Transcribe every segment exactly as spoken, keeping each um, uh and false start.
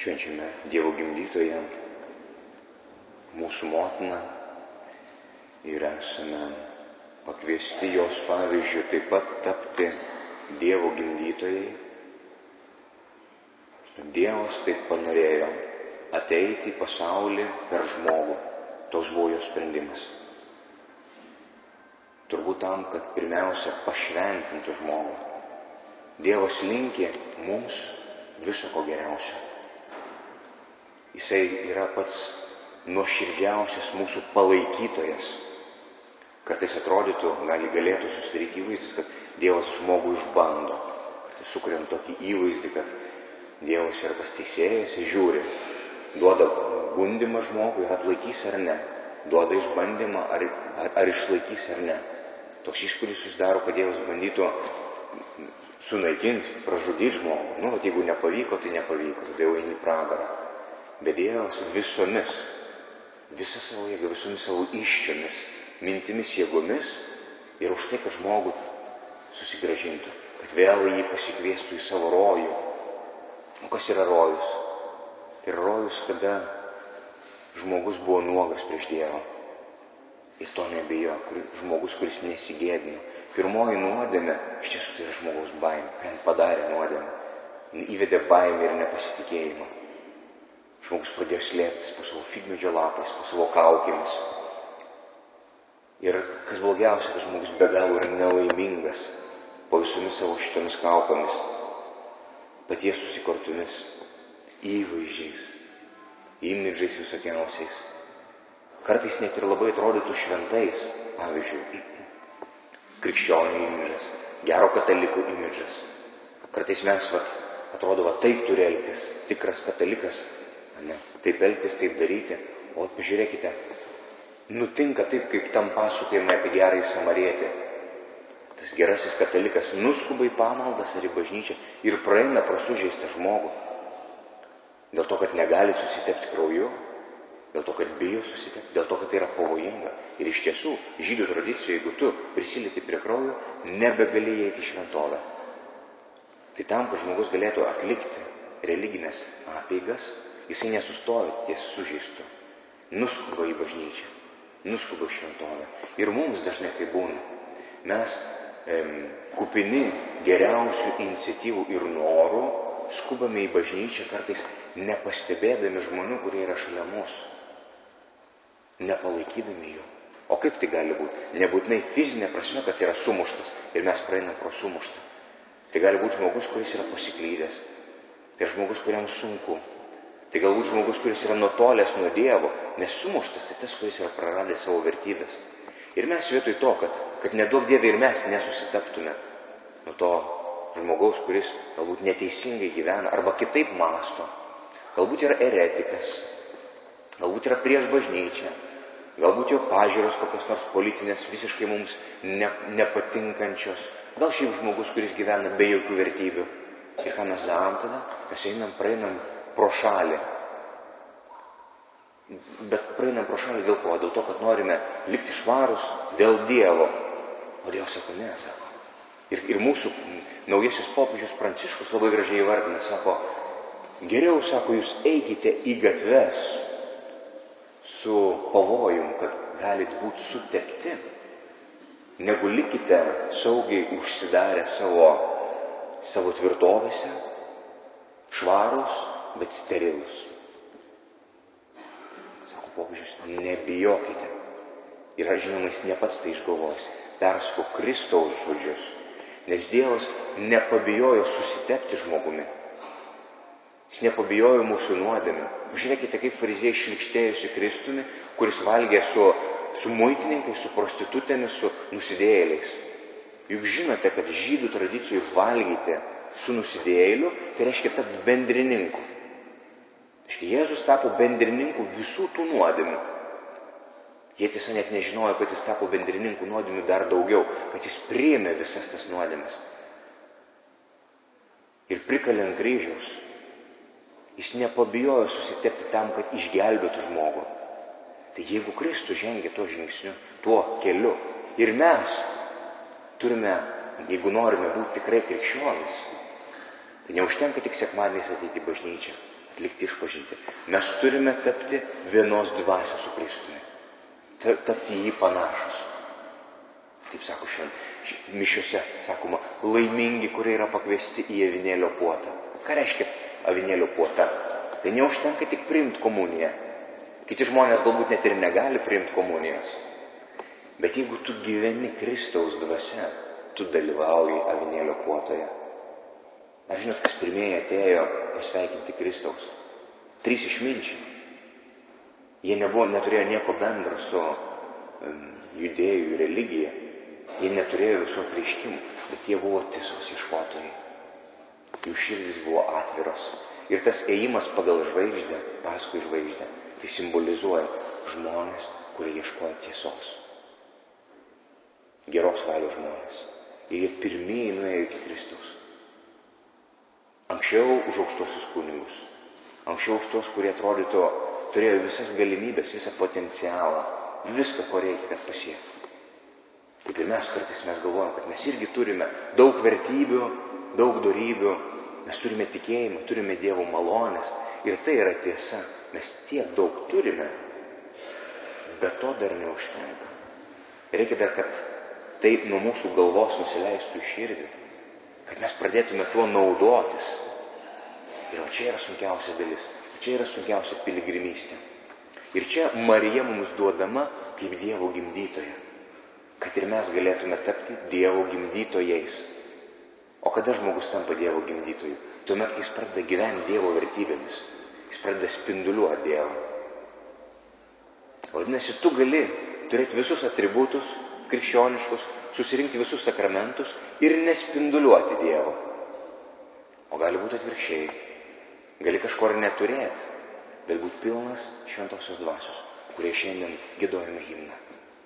Švenčiame Dievo gimdytoją, mūsų motiną, ir esame pakviesti jos pavyzdžių taip pat tapti Dievo gimdytojai. Dievas taip panorėjo ateiti į pasaulį per žmogų. Toks buvo jo sprendimas. Turbūt tam, kad pirmiausia pašventintų žmogų. Dievas linki mums viso ko geriausio. Jisai yra pats nuoširdžiausias mūsų palaikytojas. Kartais atrodytų, gali, galėtų susidaryti įvaizdis, kad Dievas žmogų išbando. Kartais sukuriam tokį įvaizdį, kad Dievas yra tas teisėjas, žiūri, duoda gundimą žmogui ir atlaikys ar ne. Duoda išbandymą ar, ar, ar išlaikys ar ne. Toks įspūdis susidaro, kad Dievas bandytų sunaikinti, pražudyti žmogų. Nu, bet jeigu nepavyko, tai nepavyko, tada jau eini į pragarą. Bet Dievas visomis, visą savo jėgą, visomis savo iščiomis, mintimis, jėgomis ir už tai, kad žmogų susigrąžintų, kad vėl jį pasikviestų į savo rojų. O kas yra rojus? Tai yra rojus, kada žmogus buvo nuogas prieš Dievą. Ir to nebijo, kur, žmogus, kuris nesigėdino. Pirmoji nuodėmė, iš tiesų tai yra žmogaus baimė. Ką jis padarė nuodėmę? Įvedė baimę ir nepasitikėjimą. Žmogus pradėjo slėptis po savo figmedžio lapais, po savo kaukėmis. Ir kas blogiausia, kad žmogus be galo yra nelaimingas po visomis savo šitomis kaukomis, paties susikortomis, įvaizdžiais, imidžais visokiausiais. Kartais net ir labai atrodytų šventais, pavyzdžiui, krikščionių imidžas, gero katalikų imidžas. Kartais mes, vat, atrodo, va, taip turi elgtis, tikras katalikas, ne, taip elgtis, taip daryti. O pažiūrėkite, nutinka taip, kaip tam pasakojimai apie gerąjį samarietį. Tas gerasis katalikas nuskuba į pamaldas ar į bažnyčią ir praeina pro sužeistą žmogų. Dėl to, kad negali susitepti krauju, dėl to, kad bijo susitepti, dėl to, kad tai yra pavojinga. Ir iš tiesų, žydų tradicijoje, jeigu tu prisilieti prie kraujo, nebegali įeiti į šventovę. Tai tam, kad žmogus galėtų atlikti religinės apeigas, jisai nesustoja ties sužeistu. Nuskuba į bažnyčią, nuskuba į šventovę. Ir mums dažnai tai būna. Mes em, kupini geriausių iniciatyvų ir norų skubame į bažnyčią, kartais nepastebėdami žmonių, kurie yra šalia mūsų. Nepalaikydami jų. O kaip tai gali būti? Nebūtinai fizinė prasme, kad yra sumuštas ir mes praeinam pro sumuštą. Tai gali būti žmogus, kuris yra pasiklydęs. Tai žmogus, kuriam sunku. Tai galbūt žmogus, kuris yra nutolęs nuo Dievo, nes sumuštas tai tas, kuris yra praradęs savo vertybės. Ir mes vietoj to, kad, kad neduok Dieve ir mes nesusitaptume nuo to žmogaus, kuris galbūt neteisingai gyvena arba kitaip mąsto. Galbūt yra eretikas, galbūt yra prieš bažnyčią, galbūt jo pažiūros kokios nors politinės visiškai mums ne, nepatinkančios. Gal šiaip žmogus, kuris gyvena be jokių vertybių. Ir ką mes darom tada? Mes einam, praeinam pro šalį. Bet praeinam pro šalį dėl ko? Dėl to, kad norime likti švarus dėl Dievo. O Dievas sako, ne, sako. Ir, ir mūsų naujasis popiežius Pranciškus labai gražiai įvardina, sako, geriau, sako, jūs eikite į gatves su pavojum, kad galit būti sutepti, negu likite saugiai užsidarę savo, savo tvirtovėse, švarus, bet sterilus. Sako popiežius, nebijokite. Ir žinoma, jis ne pats tai išgalvos. Persko Kristaus žodžius. Nes Dievas nepabijojo susitepti žmogumi. Jis nepabijojo mūsų nuodėmių. Žiūrėkite, kaip fariziejai šlikštėjusi Kristumi, kuris valgė su, su muitininkais, su prostitutėmis, su nusidėjėliais. Juk žinote, kad žydų tradicijų valgyti su nusidėjėliu, tai reiškia tapti bendrininku. Reiškia, Jėzus tapo bendrininku visų tų nuodėmių. Jie tiesa net nežinojo, kad jis tapo bendrininku nuodėmių dar daugiau, kad jis priėmė visas tas nuodėmes. Ir prikalė ant kryžiaus. Jis nepabijojo susitepti tam, kad išgelbėtų žmogų. Tai jeigu Kristus žengia tuo žingsniu, tuo keliu, ir mes turime, jeigu norime būti tikrai krikščionys, tai neužtenka tik sekmadieniais ateiti į bažnyčią. atlikti išpažinti. Mes turime tapti vienos dvasios su Kristumi. Tapti jį panašus. Kaip sako šiandien mišiose, sakoma, laimingi, kurie yra pakviesti į avinėlio puotą. Ką reiškia avinėlio puota? Tai neužtenka tik priimti komuniją. Kiti žmonės galbūt net ir negali priimti komunijos. Bet jeigu tu gyveni Kristaus dvasia, tu dalyvauji avinėlio puotoje. Ar žinot, kas pirmieji atėjo pasveikinti Kristaus? Trys išminčiai. Jie nebuvo, neturėjo nieko bendro su um, judėjų religija. Jie neturėjo visų apreiškimų, bet jie buvo tiesos ieškotojai. Jų širdis buvo atviros. Ir tas ėjimas pagal žvaigždę, paskui žvaigždę, tai simbolizuoja žmonės, kurie ieškoja tiesos. Geros valios žmonės. Ir jie pirmieji nuėjo iki Kristaus. Anksčiau už aukštosius kunigus. Anksčiau už tos, kurie atrodytų, turėjo visas galimybės, visą potencialą, viską, ko reikia, kad pasiektų. Taip ir mes kartais mes galvojam, kad mes irgi turime daug vertybių, daug dorybių, mes turime tikėjimą, turime Dievo malonės. Ir tai yra tiesa. Mes tiek daug turime, bet to dar neužtenka. Reikia dar, kad tai nuo mūsų galvos nusileistų į širdį, kad mes pradėtume tuo naudotis. Ir čia yra sunkiausia dalis, čia yra sunkiausia piligrimystė. Ir čia Marija mums duodama kaip Dievo gimdytoja, kad ir mes galėtume tapti Dievo gimdytojais. O kada žmogus tampa Dievo gimdytoju? Tuomet, kai jis pradeda gyventi Dievo vertybėmis, jis pradeda spinduliuoti Dievą. Vadinasi, tu gali turėti visus atributus krikščioniškus, susirinkti visus sakramentus ir nespinduliuoti Dievo. O gali būti atvirkščiai. Gali kažko ir neturėti, bet būti pilnas šventosios dvasios, kurie šiandien giedojame himną.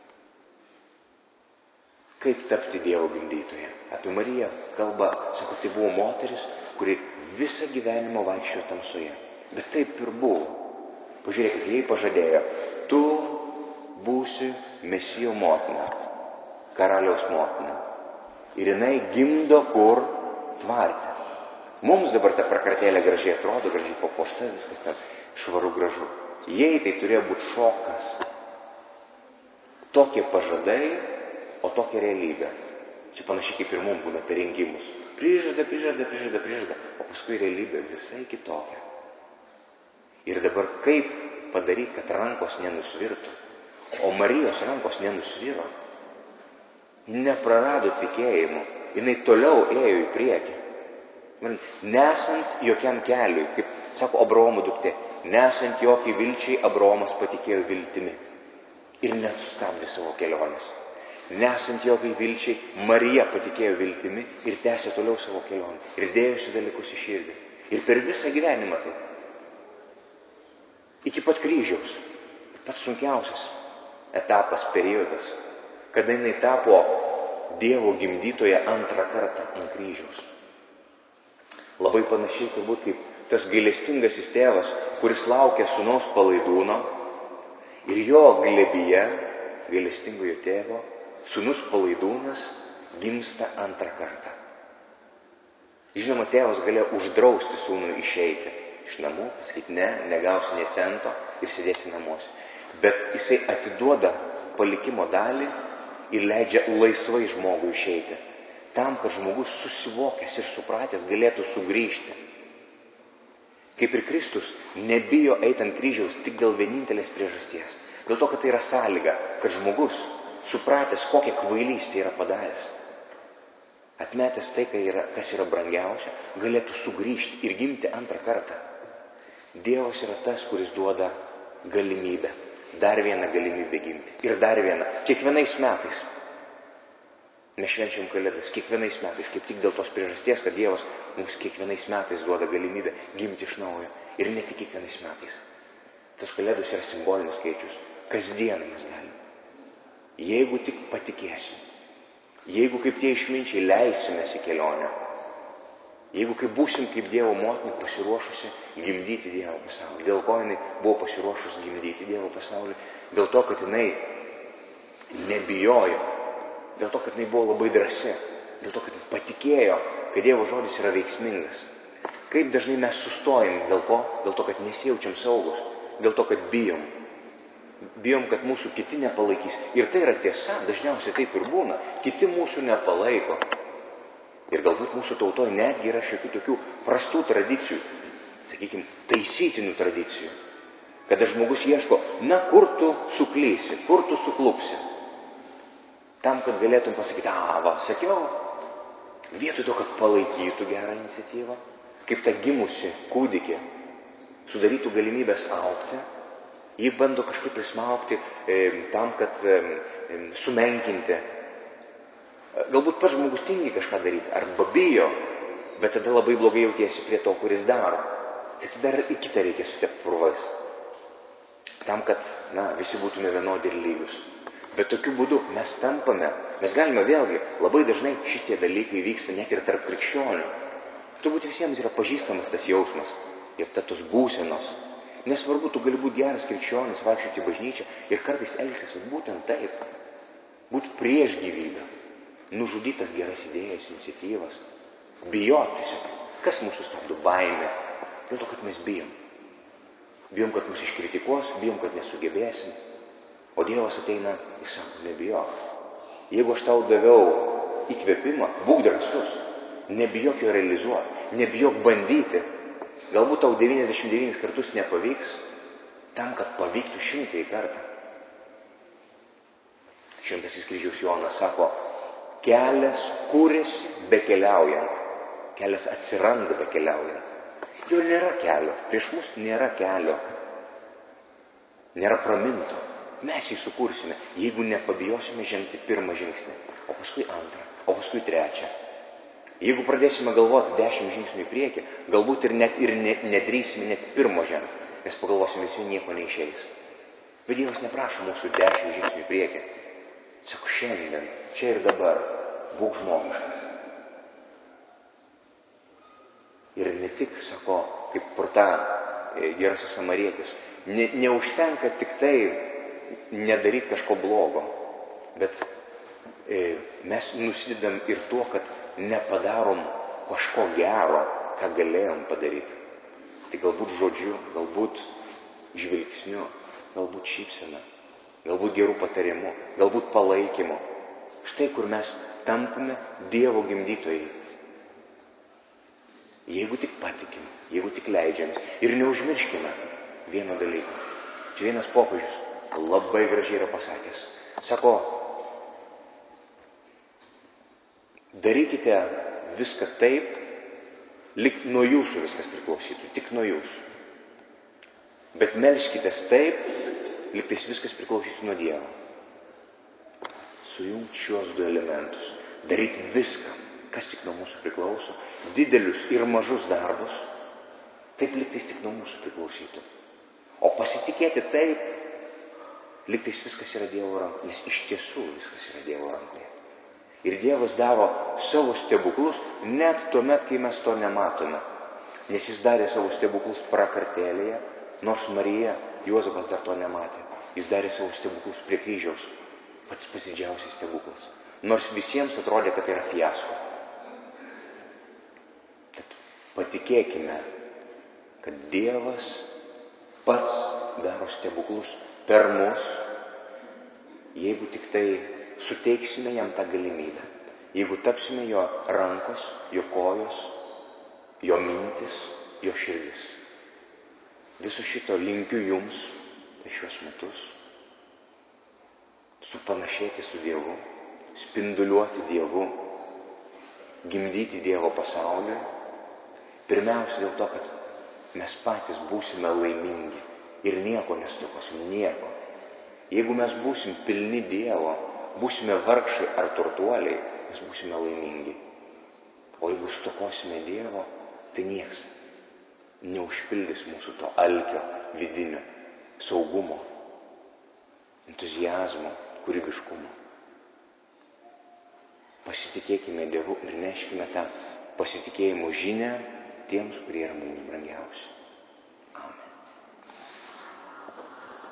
Kaip tapti Dievo gimdytoje? Apie Mariją kalba, sako, tai buvo moteris, kuri visą gyvenimą vaikščiojo tamsoje. Bet taip ir buvo. Pažiūrėkit, jai pažadėjo, tu būsi Mesijo motina, karaliaus motina. Ir jinai gimdo kur? Tvarte. Mums dabar ta prakartėlė gražiai atrodo, gražiai papuošta, viskas ten švaru gražu. Jai tai turėjo būti šokas. Tokie pažadai, o tokia realybė. Čia panašiai kaip ir mums būna per rinkimus. Prižada, prižada, prižada, prižada, o paskui realybė visai kitokia. Ir dabar kaip padaryti, kad rankos nenusvirtų? O Marijos rankos nenusviro. Neprarado tikėjimo. Jinai toliau ėjo į priekį. Nesant jokiam keliui, kaip sako Abraomo duktė, nesant jokiai vilčiai, Abraomas patikėjo viltimi. Ir nesustabdė savo kelionės. Nesant jokiai vilčiai, Marija patikėjo viltimi ir tęsė toliau savo kelionę. Ir dėjosi dalykus į širdį. Ir per visą gyvenimą tai. Iki pat kryžiaus. Pats sunkiausias etapas, periodas, kada jinai tapo Dievo gimdytoje antrą kartą ant kryžiaus. Labai panašiai turbūt kaip tas gailestingasis tėvas, kuris laukia sūnaus palaidūno ir jo glėbyje, gailestingojo tėvo, sūnus palaidūnas gimsta antrą kartą. Žinoma, tėvas galėjo uždrausti sūnui išeiti iš namų, pasakyti ne, negausi nė cento ir sėdėsi namuose. Bet jisai atiduoda palikimo dalį ir leidžia laisvai žmogui išeiti. Tam, kad žmogus susivokęs ir supratęs galėtų sugrįžti. Kaip ir Kristus nebijo eiti ant kryžiaus tik dėl vienintelės priežasties. Dėl to, kad tai yra sąlyga, kad žmogus, supratęs, kokią kvailystę yra padaręs, atmetęs tai, kas yra brangiausia, galėtų sugrįžti ir gimti antrą kartą. Dievas yra tas, kuris duoda galimybę. Dar vieną galimybę gimti. Ir dar vieną. Kiekvienais metais. Mes švenčiam Kalėdas. Kiekvienais metais. Kaip tik dėl tos priežasties, kad Dievas mums kiekvienais metais duoda galimybę gimti iš naujo. Ir ne tik kiekvienais metais. Tas Kalėdos yra simbolinis skaičius. Kasdieną mes galim. Jeigu tik patikėsim. Jeigu kaip tie išminčiai leisimės į kelionę. Jeigu kaip būsim kaip Dievo motina pasiruošusi gimdyti Dievo pasaulį. Dėl ko jinai buvo pasiruošusi gimdyti Dievo pasaulį? Dėl to, kad jinai nebijojo. Dėl to, kad jinai buvo labai drąsi. Dėl to, kad jinai patikėjo, kad Dievo žodis yra veiksmingas. Kaip dažnai mes sustojam dėl ko? Dėl to, kad nesijaučiam saugus, dėl to, kad bijom. Bijom, kad mūsų kiti nepalaikys. Ir tai yra tiesa, dažniausiai taip ir būna. Kiti mūsų nepalaiko. Ir galbūt mūsų tautoje netgi yra šiokių tokių prastų tradicijų, sakykime, taisytinių tradicijų. Kada žmogus ieško, na kur tu suklysi, kur tu suklupsi. Tam, kad galėtum pasakyti, a, va, sakiau, vietoj to, kad palaikytų gerą iniciatyvą, kaip ta gimusi kūdikė, sudarytų galimybės augti, jį bando kažkaip prismaukti e, tam, kad e, sumenkinti. Galbūt pats žmogus tingi kažką daryti, arba bijo, bet tada labai blogai jautiesi prie to, kuris daro. Tai tada ir kitą reikia sutepti purvais. Tam, kad na, visi būtume vienodi ir lygius. Bet tokiu būdu mes tampame, mes galime vėlgi, labai dažnai šitie dalykai vyksta net ir tarp krikščionių. Turbūt visiems yra pažįstamas tas jausmas ir ta tos būsenos. Nesvarbu, tu gali būti geras krikščionis, vaikščioti į bažnyčią ir kartais elgtis būtent taip. Būti prieš gyvybę, nužudytas geras idėjas, iniciatyvas, bijoti tiesiog. Kas mūsų stabdo? Baimė. Dėl to, kad mes bijom. Bijom, kad mus iškritikuos, bijom, kad nesugebėsim. O Dievas ateina ir sako, nebijok. Jeigu aš tau daviau įkvėpimą, būk drąsus, nebijok jo realizuoti, nebijok bandyti. Galbūt tau devyniasdešimt devynis kartus nepavyks, tam, kad pavyktų šimtąjį kartą. Šventasis kryžiaus Jonas sako, kelias kūrėsi bekeliaujant, kelias atsiranda bekeliaujant. Jo nėra kelio, prieš mus nėra kelio, nėra praminto. Mes jį sukursime, jeigu nepabijosime žengti pirmą žingsnį, o paskui antrą, o paskui trečią. Jeigu pradėsime galvoti dešimt žingsnių į priekį, galbūt ir, net, ir ne, nedrįsime net pirmo žengti, nes pagalvosime, visi nieko neišeis. Bet Dievas neprašo mūsų dešimt žingsnių į priekį. Sako, šiandien, čia ir dabar, būk žmogiškas. Ir ne tik, sako, kaip porta gerasis samarietis, ne, neužtenka tik tai nedaryti kažko blogo, bet e, mes nusidedam ir tuo, kad nepadarom kažko gero, ką galėjom padaryti. Tai galbūt žodžiu, galbūt žvilgsniu, galbūt šypsena, galbūt gerų patarimų, galbūt palaikymu. Štai kur mes tampame Dievo gimdytojai. Jeigu tik patikim, jeigu tik leidžiam. Ir neužmirškime vieno dalyko. Čia vienas popiežius labai gražiai yra pasakęs. Sako, darykite viską taip, lyg nuo jūsų viskas priklausytų, tik nuo jūsų. Bet melskitės taip, lyg tais viskas priklausytų nuo Dievo. Sujungti šios du elementus, daryti viską, kas tik nuo mūsų priklauso, didelius ir mažus darbus, taip lyg tais tik nuo mūsų priklausytų. O pasitikėti taip, lyg tais viskas yra Dievo rankoje, nes iš tiesų viskas yra Dievo rankoje. Ir Dievas daro savo stebuklus net tuomet, kai mes to nematome. Nes jis darė savo stebuklus prakartėlėje, nors Marija, Juozapas dar to nematė. Jis darė savo stebuklus prie kryžiaus, pats pasidžiausias stebuklas. Nors visiems atrodė, kad tai yra fiasko. Tad patikėkime, kad Dievas pats daro stebuklus per mus, jeigu tik tai suteiksime jam tą galimybę. Jeigu tapsime jo rankos, jo kojos, jo mintis, jo širdis. Viso šito linkiu jums per šiuos metus. Supanašėti su Dievu, spinduliuoti Dievu, gimdyti Dievo pasauliui. Pirmiausia dėl to, kad mes patys būsime laimingi ir nieko nestokosim, nieko. Jeigu mes būsim pilni Dievo, būsime vargšai ar turtuoliai, mes būsime laimingi. O jeigu stokosime Dievo, tai nieks neužpildys mūsų to alkio vidinio, saugumo, entuziazmo, kūrybiškumo. Pasitikėkime Dievu ir neškime tą pasitikėjimo žinią tiems, kurie yra mums brangiausi. Amen.